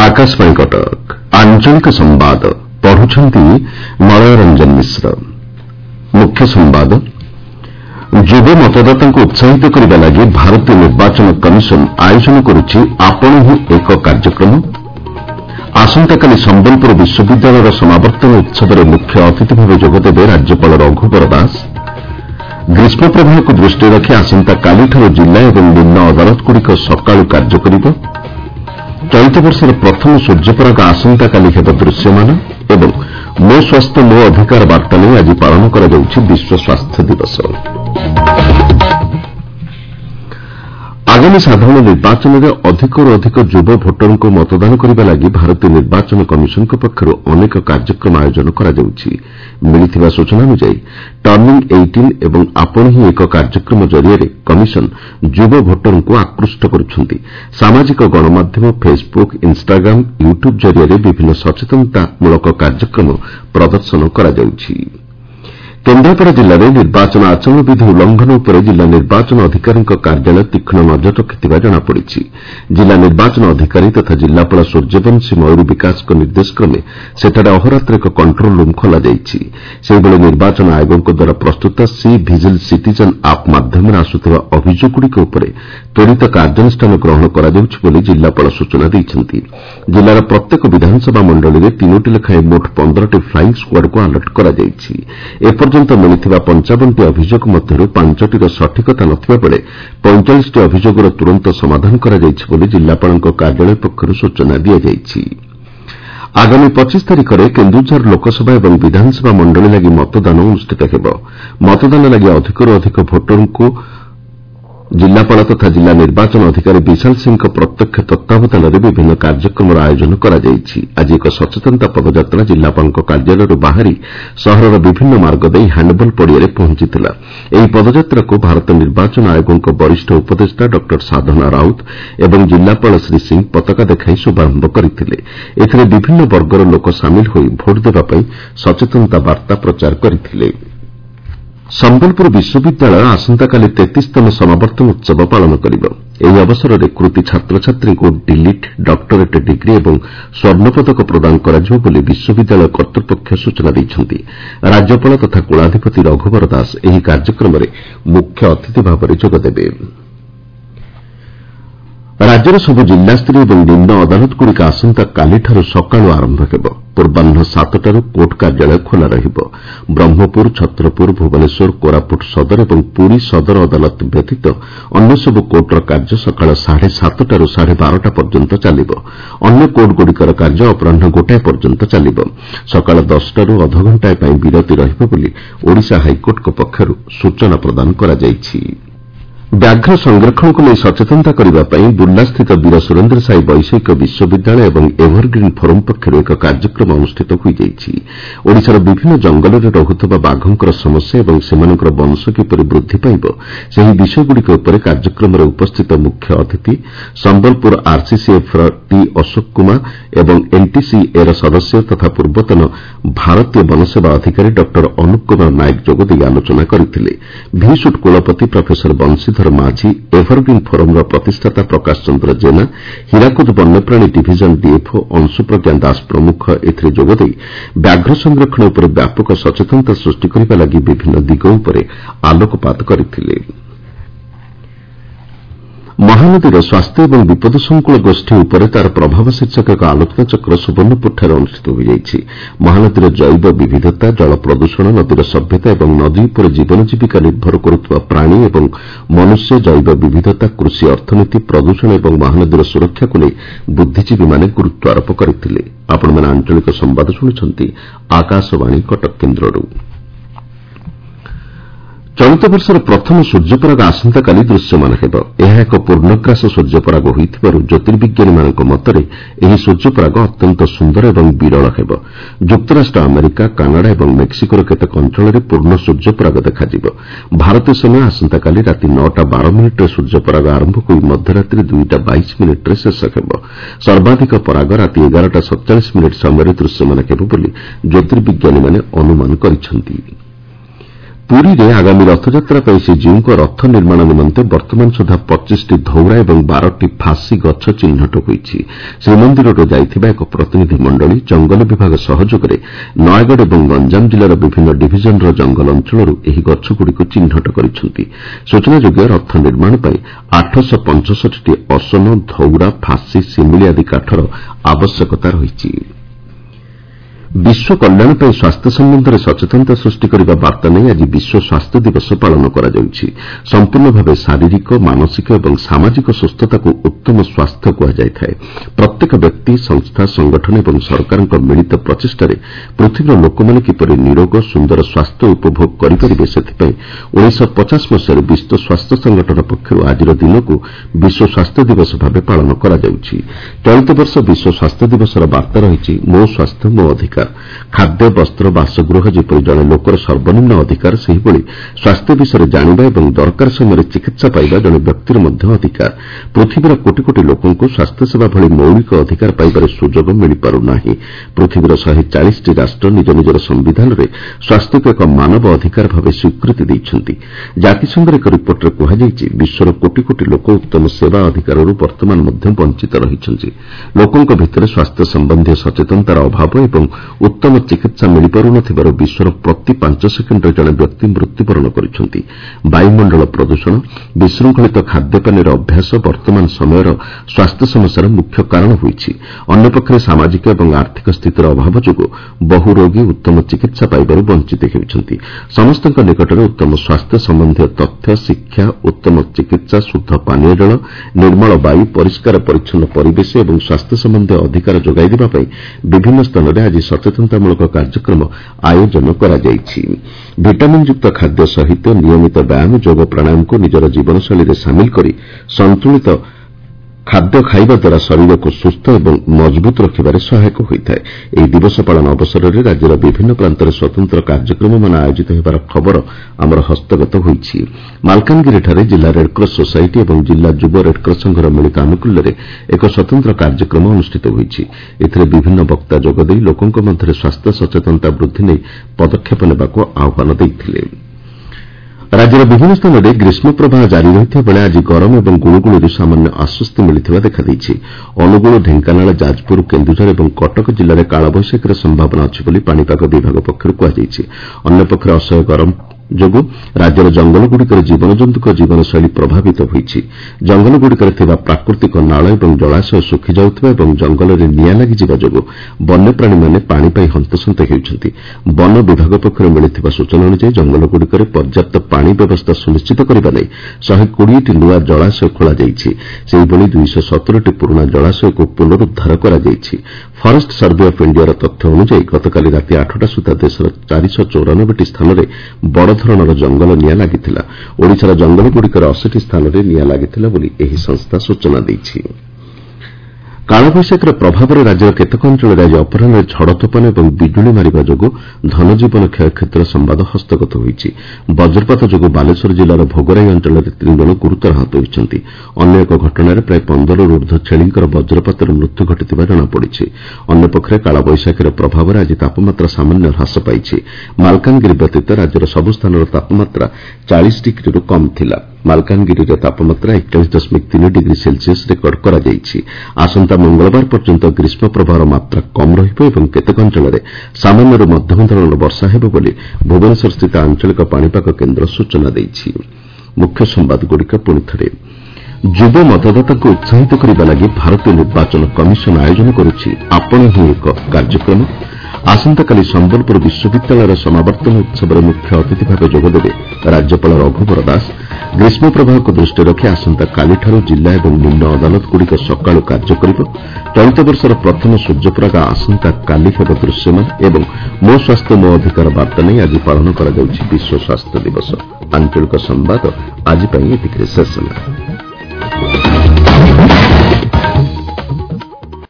आकाशवाणी कटक आंचलिक संवाद पढ़ुछंती मलयरंजन मिश्र। मुख्य संवाद युव मतदाता उत्साहित करने लगी भारतीय निर्वाचन कमिशन आयोजन करुछि आपण ही एक कार्यक्रम। आसंताकाली संबलपुर विश्वविद्यालय समावर्तन उत्सव में मुख्य अतिथि भाव जोगदेवे राज्यपाल रघुवर दास। ग्रीष्म प्रवाह को दृष्टि रखी आसंताकालीठाରୁ जिला एवं निम्न अदालतगुड़िक सकाळु कार्य करिब। चलित वर्षर प्रथम सूर्यपराग आसंताकाली हेब दृश्यमान एवं मो स्वास्थ्य मो अधिकार वार्ता नहीं आज पालन करा जाउछि विश्व स्वास्थ्य दिवस। आगामी साधारण निर्वाचन में अधिकरू अधिक युव भोटर को मतदान करने लगी भारतीय निर्वाचन कमिशन पक्षर अनेक कार्यक्रम आयोजन करा जाउछि। मिलिथिबा सूचना अनुसार टर्निंग 18 एवं आपण ही एक कार्यक्रम जरिए कमिशन युव भोटर को आकृष्ट करुछंती। सामाजिक गणमाध्यम फेसबुक इंस्टाग्राम यूट्यूब जरिए विभिन्न सचेतनतामूलक कार्यक्रम प्रदर्शन करा जाउछि। केन्द्रापड़ा जिले में निर्वाचन आचरण विधि उल्लंघन उपर जिला निर्वाचन अधिकारी कार्यालय तीक्ष्ण नजर रखिथिबा जଣାपड़ी। जिला निर्वाचन अधिकारी तथा जिलापाल सूर्यवंशी मयूर विकास निर्देशक्रमे सेठारे अहोरात्र एक कंट्रोल रूम खोल जाइछि। सेहिभଳି निर्वाचन आयोग द्वारा प्रस्तुत सी विजिल सिटीजन आप माध्यम आसुथिबा अभियोगगुड़िक उपरे त्वरित कार्यानुष्ठान ग्रहण करा जाउछि बोली जिलापाल सूचना दैछन्ति। जिलार प्रत्येक विधानसभा मंडली में 3टी लेखाएं मोट 15टी फ्लाइंग स्क्वाड को अलर्ट करा जाइछि। एपर्यंत मिलिथिबा 55टी अभियोग मध्यरु 5टीर सठिकता नथिबा बेले 45टी अभियोगର तुरंत समाधान करा जाइछि बोली जिलापालଙ୍କ कार्यालय पक्षरु सूचना दिया जाइछि। आगामी 25 तारिख में केन्दुझर लोकसभा एवं विधानसभा मंडली लगी मतदान अनुष्ठित हेब। मतदान लगी अधिकरू अधिक भोटर को जिलापाल तथा जिला निर्वाचन अधिकारी विशाल सिंह प्रत्यक्ष तत्वावधान में विभिन्न कार्यक्रम आयोजन करा जाइछि। आज एक सचेतनता पदयात्रा जिलापाल कार्यालय बाहरी सहरर विभिन्न मार्ग दे हैंडबल पड़िया पहुंचीला। ଏହି पदयात्रा को भारत निर्वाचन आयोग वरिष्ठ उपदेष्टा डॉ साधना राउत एवं जिलापाल श्री सिंह पताका देखाई शुभारंभ करथिले। एथिरे विभिन्न वर्गर लोक सामिल होई भोट देबा सचेतनता वार्ता प्रचार करथिले। संबलपुर विश्वविद्यालय आसंताकाली 33तम समावर्तन उत्सव पालन करिब। ଏହି ଅବସରରେ କୃତି ଛାତ୍ରଛାତ୍ରୀଙ୍କୁ ଡିଲିଟ୍ ଡକ୍ଟରେଟ୍ ଡିଗ୍ରୀ ଏବଂ ସ୍ୱର୍ଣ୍ଣପଦକ ପ୍ରଦାନ କରାଯିବ ବୋଲି ବିଶ୍ୱବିଦ୍ୟାଳୟ କର୍ତ୍ତୃପକ୍ଷ ସୂଚନା ଦେଇଛନ୍ତି। ରାଜ୍ୟପାଳ ତଥା କୁଳାଧିପତି ରଘୁବର ଦାସ ଏହି କାର୍ଯ୍ୟକ୍ରମରେ ମୁଖ୍ୟ ଅତିଥି ଭାବରେ ଯୋଗଦେବେ। राज्यर सबु जिलास्तरीय और निम्न अदालतगुड़िक आसंताकालीठारू सकाळु आरंभ हेब। पूर्वाह्न 7टारू कोर्ट कार्यालय खोला रहिब। ब्रह्मपुर छत्रपुर भुवनेश्वर कोरापुट सदर और पुरी सदर अदालत व्यतीत अन्य सबु कोर्टर कार्य सकाळ 7:30टारू 12:30 पर्यंत चलिब। अन्य कोर्टगुड़िकर कार्य अपराह्न 1 पर्यंत चलिब। सकाळ 10टारू अधघंटाए ପାଇଁ ବିରତି ରହିବ ବୋଲି ओडिशा हाइकोर्ट पक्षरू सूचना प्रदान करा जाइछि। व्याघ्र संरक्षण को नहीं सचेतनता करने बुर्लास्थित वीर सुरेन्द्र साई वैषयिक विश्वविद्यालय और एवरग्रीन फोरम पक्षर एक कार्यक्रम अनुष्ठित होशार विभिन्न जंगल में रहुवा बाघंर समस्या और सेमानकर वंश किपर वृद्धि पाइब से विषयगुड़िक कार्यक्रम में उपस्थित मुख्य अतिथि संबलपुर आरसीसीएफ टी अशोक कुमार और एनटीसीए सदस्य तथा पूर्वतन भारतीय वनसेवा अधिकारी डॉ अनुप कुमार नायक जोगदे आलोचना करते। भीसुट कुलपति professor Banshidhar Majhi evergreen forum प्रतिष्ठाता प्रकाश चंद्र जेना हीराकुद वन्यप्राणी डिविजन डीएफओ अंशुप्रज्ञा दास प्रमुख एथिरे जोगदे व्याघ्र संरक्षण उपर व्यापक सचेतनता सृष्टि करने लगी विभिन्न दिग उपर आलोकपात करथिले। महानदीर स्वास्थ्य और विपद संकुल गोष्ठी उपर तार प्रभाव शीर्षक एक आलोचना चक्र सुवर्णपुर अनुष्ठित हो जाइछि। महानदीर जैव विविधता जल प्रदूषण नदीर सभ्यता और नदी उपर जीवन जीविका निर्भर करुवा प्राणी और मनुष्य जैव विविधता कृषि अर्थनीति प्रदूषण और महानदीर सुरक्षा को नहीं बुद्धिजीवी माने गुरुत्व आरोप करथिले। आपणमाने आंचलिक संवाद शुणुछंती आकाशवाणी कटक केन्द्ररू। चलित वर्षर प्रथम सूर्यपराग आसंताकाली दृश्यमान हेब। यह एक पूर्णग्रास सूर्यपराग होइथिबारु ज्योतिर्विज्ञानी मतरे ଏହି सूर्यपराग अत्यंत सुंदर और विरल हेब। जुक्तराष्ट्र अमेरिका कानाडा और मेक्सिकोर केतेक अंचल में पूर्ण सूर्यपराग देखाଯିब। भारतीय समय आसंताकाली राति 9:12 सूर्यपराग आरंभ होई मध्यरात्रि 2:22 शेष हेब। सर्वाधिक पराग राति 11:47 समय दृश्यमान हेब बोली ज्योतिर्विज्ञानी अनुमान करिसेंति। ପୁରୀରେ ଆଗାମୀ ରଥଯାତ୍ରା ପାଇଁ ଶ୍ରୀଜୀଉଙ୍କ ରଥ ନିର୍ମାଣ ନିମନ୍ତେ ବର୍ତ୍ତମାନ ସୁଦ୍ଧା 25ଟି ଧଉରା ଏବଂ 12ଟି ଫାସି ଗଛ ଚିହ୍ନଟ ହୋଇଛି। ଶ୍ରୀମନ୍ଦିରରୁ ଯାଇଥିବା ଏକ ପ୍ରତିନିଧି ମଣ୍ଡଳୀ ଜଙ୍ଗଲ ବିଭାଗ ସହଯୋଗରେ ନୟାଗଡ଼ ଏବଂ ଗଞ୍ଜାମ ଜିଲ୍ଲାର ବିଭିନ୍ନ ଡିଭିଜନର ଜଙ୍ଗଲ ଅଞ୍ଚଳରୁ ଏହି ଗଛଗୁଡ଼ିକୁ ଚିହ୍ନଟ କରିଛନ୍ତି। ସୂଚନାଯୋଗ୍ୟ ରଥ ନିର୍ମାଣ ପାଇଁ 865ଟି ଅସନ, ଧଉରା, ଫାସି, ଶିମିଳି ଆଦି କାଠର ଆବଶ୍ୟକତା ରହିଛି। ବିଶ୍ୱ କଲ୍ୟାଣ ପାଇଁ ସ୍ୱାସ୍ଥ୍ୟ ସମ୍ବନ୍ଧରେ ସଚେତନତା ସୃଷ୍ଟି କରିବା ବାର୍ତ୍ତା ନେଇ ଆଜି ବିଶ୍ୱ ସ୍ୱାସ୍ଥ୍ୟ ଦିବସ ପାଳନ କରାଯାଉଛି। ସମ୍ପୂର୍ଣ୍ଣ ଭାବେ ଶାରୀରିକ, ମାନସିକ ଏବଂ ସାମାଜିକ ସୁସ୍ଥତାକୁ ଉତ୍ତମ ସ୍ୱାସ୍ଥ୍ୟ କୁହାଯାଇଥାଏ। ପ୍ରତ୍ୟେକ ବ୍ୟକ୍ତି, ସଂସ୍ଥା, ସଂଗଠନ ଏବଂ ସରକାରଙ୍କ ମିଳିତ ପ୍ରଚେଷ୍ଟାରେ ପୃଥିବୀର ଲୋକମାନେ କିପରି ନିରୋଗ, ସୁନ୍ଦର ସ୍ୱାସ୍ଥ୍ୟ ଉପଭୋଗ କରିପାରିବେ ସେଥିପାଇଁ 1950 ମସିହାରେ ବିଶ୍ୱ ସ୍ୱାସ୍ଥ୍ୟ ସଂଗଠନ ପକ୍ଷରୁ ଆଜିର ଦିନକୁ ବିଶ୍ୱ ସ୍ୱାସ୍ଥ୍ୟ ଦିବସ ଭାବେ ପାଳନ କରାଯାଉଛି। ଚଳିତ ବର୍ଷ ବିଶ୍ୱ ସ୍ୱାସ୍ଥ୍ୟ ଦିବସର ବାର୍ତ୍ତା ରହିଛି ମୋ ସ୍ୱାସ୍ଥ୍ୟ ମୋ ଅଧିକାର। ଖାଦ୍ୟ, ବସ୍ତ୍ର, ବାସଗୃହ ଯେପରି ଜଣେ ଲୋକର ସର୍ବନିମ୍ନ ଅଧିକାର, ସେହିଭଳି ସ୍ୱାସ୍ଥ୍ୟ ବିଷୟରେ ଜାଣିବା ଏବଂ ଦରକାର ସମୟରେ ଚିକିତ୍ସା ପାଇବା ଜଣେ ବ୍ୟକ୍ତିର ମଧ୍ୟ ଅଧିକାର। ପୃଥିବୀର କୋଟି କୋଟି ଲୋକଙ୍କୁ ସ୍ୱାସ୍ଥ୍ୟସେବା ଭଳି ମୌଳିକ ଅଧିକାର ପାଇବାରେ ସୁଯୋଗ ମିଳିପାରୁନାହିଁ। ପୃଥିବୀର 140ଟି ରାଷ୍ଟ୍ର ନିଜ ନିଜର ସମ୍ବିଧାନରେ ସ୍ୱାସ୍ଥ୍ୟକୁ ଏକ ମାନବ ଅଧିକାର ଭାବେ ସ୍ୱୀକୃତି ଦେଇଛନ୍ତି। ଜାତିସଂଘର ଏକ ରିପୋର୍ଟରେ କୁହାଯାଇଛି ବିଶ୍ୱର କୋଟି କୋଟି ଲୋକ ଉତ୍ତମ ସେବା ଅଧିକାରରୁ ବର୍ତ୍ତମାନ ମଧ୍ୟ ବଞ୍ଚିତ ରହିଛନ୍ତି। ଲୋକଙ୍କ ଭିତରେ ସ୍ୱାସ୍ଥ୍ୟ ସମ୍ବନ୍ଧୀୟ ସଚେତନତାର ଅଭାବ ଏବଂ ଉତ୍ତମ ଚିକିତ୍ସା ମିଳିପାରୁନଥିବାରୁ ବିଶ୍ୱର ପ୍ରତି 5 ସେକେଣ୍ଡରେ ଜଣେ ବ୍ୟକ୍ତି ମୃତ୍ୟୁବରଣ କରୁଛନ୍ତି। ବାୟୁମଣ୍ଡଳ ପ୍ରଦୂଷଣ, ବିଶୃଙ୍ଖଳିତ ଖାଦ୍ୟପାନୀୟର ଅଭ୍ୟାସ ବର୍ତ୍ତମାନ ସମୟର ସ୍ୱାସ୍ଥ୍ୟ ସମସ୍ୟାର ମୁଖ୍ୟ କାରଣ ହୋଇଛି। ଅନ୍ୟପକ୍ଷରେ ସାମାଜିକ ଏବଂ ଆର୍ଥିକ ସ୍ଥିତିର ଅଭାବ ଯୋଗୁଁ ବହୁ ରୋଗୀ ଉତ୍ତମ ଚିକିତ୍ସା ପାଇବାରୁ ବଞ୍ଚିତ ହେଉଛନ୍ତି। ସମସ୍ତଙ୍କ ନିକଟରେ ଉତ୍ତମ ସ୍ୱାସ୍ଥ୍ୟ ସମ୍ବନ୍ଧୀୟ ତଥ୍ୟ, ଶିକ୍ଷା, ଉତ୍ତମ ଚିକିତ୍ସା, ଶୁଦ୍ଧ ପାନୀୟ ଜଳ, ନିର୍ମଳ ବାୟୁ, ପରିଷ୍କାର ପରିଚ୍ଛନ୍ନ ପରିବେଶ ଏବଂ ସ୍ୱାସ୍ଥ୍ୟ ସମ୍ବନ୍ଧୀୟ ଅଧିକାର ଯୋଗାଇ ଦେବା ପାଇଁ ବିଭିନ୍ନ ସ୍ଥାନରେ ଆଜି ସଚେତନତାମୂଳକ କାର୍ଯ୍ୟକ୍ରମ ଆୟୋଜନ କରାଯାଇଛି। ଭିଟାମିନ୍ ଯୁକ୍ତ ଖାଦ୍ୟ ସହିତ ନିୟମିତ ବ୍ୟାୟାମ, ଯୋଗ, ପ୍ରାଣାୟାମକୁ ନିଜର ଜୀବନଶୈଳୀରେ ସାମିଲ କରି ସନ୍ତୁଳିତ ଖାଦ୍ୟ ଖାଇବା ଦ୍ୱାରା ଶରୀରକୁ ସୁସ୍ଥ ଏବଂ ମଜବୁତ ରଖିବାରେ ସହାୟକ ହୋଇଥାଏ। ଏହି ଦିବସ ପାଳନ ଅବସରରେ ରାଜ୍ୟର ବିଭିନ୍ନ ପ୍ରାନ୍ତରେ ସ୍ୱତନ୍ତ୍ର କାର୍ଯ୍ୟକ୍ରମମାନ ଆୟୋଜିତ ହେବାର ଖବର ଆମର ହସ୍ତଗତ ହୋଇଛି। ମାଲକାନଗିରିଠାରେ ଜିଲ୍ଲା ରେଡ୍କ୍ରସ ସୋସାଇଟି ଏବଂ ଜିଲ୍ଲା ଯୁବ ରେଡ୍କ୍ରସ ସଂଘର ମିଳିତ ଆନୁକୂଲ୍ୟରେ ଏକ ସ୍ୱତନ୍ତ୍ର କାର୍ଯ୍ୟକ୍ରମ ଅନୁଷ୍ଠିତ ହୋଇଛି। ଏଥିରେ ବିଭିନ୍ନ ବକ୍ତା ଯୋଗଦେଇ ଲୋକଙ୍କ ମଧ୍ୟରେ ସ୍ୱାସ୍ଥ୍ୟ ସଚେତନତା ବୃଦ୍ଧି ନେଇ ପଦକ୍ଷେପ ନେବାକୁ ଆହ୍ୱାନ ଦେଇଥିଲେ। ରାଜ୍ୟର ବିଭିନ୍ନ ସ୍ଥାନରେ ଗ୍ରୀଷ୍ମ ପ୍ରବାହ ଜାରି ରହିଥିବା ବେଳେ ଆଜି ଗରମ ଏବଂ ଗୁଳୁଗୁଳିରୁ ସାମାନ୍ୟ ଆଶ୍ୱସ୍ତି ମିଳିଥିବା ଦେଖାଦେଇଛି। ଅନୁଗୁଳ, ଢେଙ୍କାନାଳ, ଯାଜପୁର, କେନ୍ଦୁଝର ଏବଂ କଟକ ଜିଲ୍ଲାରେ କାଳବୈଶାଖୀର ସମ୍ଭାବନା ଅଛି ବୋଲି ପାଣିପାଗ ବିଭାଗ ପକ୍ଷରୁ କୁହାଯାଇଛି। ଅନ୍ୟପକ୍ଷରେ ଅସହ୍ୟ ଗରମ ଯୋଗୁଁ ରାଜ୍ୟର ଜଙ୍ଗଲଗୁଡ଼ିକରେ ଜୀବନଜନ୍ତୁଙ୍କ ଜୀବନଶୈଳୀ ପ୍ରଭାବିତ ହୋଇଛି। ଜଙ୍ଗଲଗୁଡ଼ିକରେ ଥିବା ପ୍ରାକୃତିକ ନାଳ ଏବଂ ଜଳାଶୟ ଶୁଖିଯାଉଥିବା ଏବଂ ଜଙ୍ଗଲରେ ନିଆଁ ଲାଗିଯିବା ଯୋଗୁଁ ବନ୍ୟପ୍ରାଣୀମାନେ ପାଣି ପାଇଁ ହନ୍ତସନ୍ତ ହେଉଛନ୍ତି। ବନ ବିଭାଗ ପକ୍ଷରୁ ମିଳିଥିବା ସୂଚନା ଅନୁଯାୟୀ ଜଙ୍ଗଲଗୁଡ଼ିକରେ ପର୍ଯ୍ୟାପ୍ତ ପାଣି ବ୍ୟବସ୍ଥା ସୁନିଶ୍ଚିତ କରିବା ନେଇ 120ଟି ନୂଆ ଜଳାଶୟ ଖୋଳାଯାଇଛି। ସେହିଭଳି 217ଟି ପୁରୁଣା ଜଳାଶୟକୁ ପୁନରୁଦ୍ଧାର କରାଯାଇଛି। ଫରେଷ୍ଟ ସର୍ଭେ ଅଫ୍ ଇଣ୍ଡିଆର ତଥ୍ୟ ଅନୁଯାୟୀ ଗତକାଲି ରାତି 8ଟା ସୁଦ୍ଧା ଦେଶର 494ଟି ସ୍ଥାନରେ ବଡ଼ ଧରଣର ଜଙ୍ଗଲ ନିଆଁ ଲାଗିଥିଲା। ଓଡ଼ିଶାର ଜଙ୍ଗଲଗୁଡ଼ିକର 80ଟି ସ୍ଥାନରେ ନିଆଁ ଲାଗିଥିଲା ବୋଲି ଏହି ସଂସ୍ଥା ସୂଚନା ଦେଇଛି। କାଳବୈଶାଖୀର ପ୍ରଭାବରେ ରାଜ୍ୟର କେତେକ ଅଞ୍ଚଳରେ ଆଜି ଅପରାହ୍ନରେ ଝଡ଼ ତୋଫାନ ଏବଂ ବିଜୁଳି ମାରିବା ଯୋଗୁଁ ଧନଜୀବନ କ୍ଷୟକ୍ଷତିର ସମ୍ବାଦ ହସ୍ତଗତ ହୋଇଛି। ବଜ୍ରପାତ ଯୋଗୁଁ ବାଲେଶ୍ୱର ଜିଲ୍ଲାର ଭୋଗରାଇ ଅଞ୍ଚଳରେ 3 ଜଣ ଗୁରୁତର ଆହତ ହୋଇଛନ୍ତି। ଅନ୍ୟ ଏକ ଘଟଣାରେ ପ୍ରାୟ 15ରୁ ଊର୍ଦ୍ଧ୍ୱ ଛେଳିଙ୍କର ବଜ୍ରପାତରେ ମୃତ୍ୟୁ ଘଟିଥିବା ଜଣାପଡ଼ିଛି। ଅନ୍ୟପକ୍ଷରେ କାଳବୈଶାଖୀର ପ୍ରଭାବରେ ଆଜି ତାପମାତ୍ରା ସାମାନ୍ୟ ହ୍ରାସ ପାଇଛି। ମାଲକାନଗିରି ବ୍ୟତୀତ ରାଜ୍ୟର ସବୁ ସ୍ଥାନର ତାପମାତ୍ରା 40 ଡିଗ୍ରୀରୁ କମ୍ ଥିଲା। ମାଲକାନଗିରିର ତାପମାତ୍ରା 41.3 ଡିଗ୍ରୀ ସେଲ୍ସିୟସ୍ ରେକର୍ଡ କରାଯାଇଛି। ଆସନ୍ତା ମଙ୍ଗଳବାର ପର୍ଯ୍ୟନ୍ତ ଗ୍ରୀଷ୍ମ ପ୍ରବାହର ମାତ୍ରା କମ୍ ରହିବ ଏବଂ କେତେକ ଅଞ୍ଚଳରେ ସାମାନ୍ୟରୁ ମଧ୍ୟମ ଧରଣର ବର୍ଷା ହେବ ବୋଲି ଭୁବନେଶ୍ୱରସ୍ଥିତ ଆଞ୍ଚଳିକ ପାଣିପାଗ କେନ୍ଦ୍ର ସୂଚନା ଦେଇଛି। ମୁଖ୍ୟ ସମ୍ବାଦଗୁଡ଼ିକ ପୁଣିଥରେ। ଯୁବ ମତଦାତାଙ୍କୁ ଉତ୍ସାହିତ କରିବା ଲାଗି ଭାରତୀୟ ନିର୍ବାଚନ କମିଶନ ଆୟୋଜନ କରୁଛି ଆପଣ ହିଁ ଏକ କାର୍ଯ୍ୟକ୍ରମ। ଆସନ୍ତାକାଲି ସମ୍ବଲପୁର ବିଶ୍ୱବିଦ୍ୟାଳୟର ସମାବର୍ତ୍ତନ ଉତ୍ସବରେ ମୁଖ୍ୟ ଅତିଥି ଭାବେ ଯୋଗଦେବେ ରାଜ୍ୟପାଳ ରଘୁବର ଦାସ। ଗ୍ରୀଷ୍ମ ପ୍ରବାହକୁ ଦୃଷ୍ଟିରେ ରଖି ଆସନ୍ତାକାଲିଠାରୁ ଜିଲ୍ଲା ଏବଂ ନିମ୍ନ ଅଦାଲତଗୁଡ଼ିକ ସକାଳୁ କାର୍ଯ୍ୟ କରିବ। ଚଳିତ ବର୍ଷର ପ୍ରଥମ ସୂର୍ଯ୍ୟପରାଗ ଆସନ୍ତାକାଲି ହେବ ଦୃଶ୍ୟମାନ ଏବଂ ମୋ ସ୍ୱାସ୍ଥ୍ୟ ମୋ ଅଧିକାର ବାର୍ତ୍ତା ନେଇ ଆଜି ପାଳନ କରାଯାଉଛି ବିଶ୍ୱ ସ୍ୱାସ୍ଥ୍ୟ ଦିବସ। ଆଞ୍ଚଳିକ ସମ୍ବାଦ ଆଜି ପାଇଁ ଏତିକିରେ ଶେଷ ହେଲା।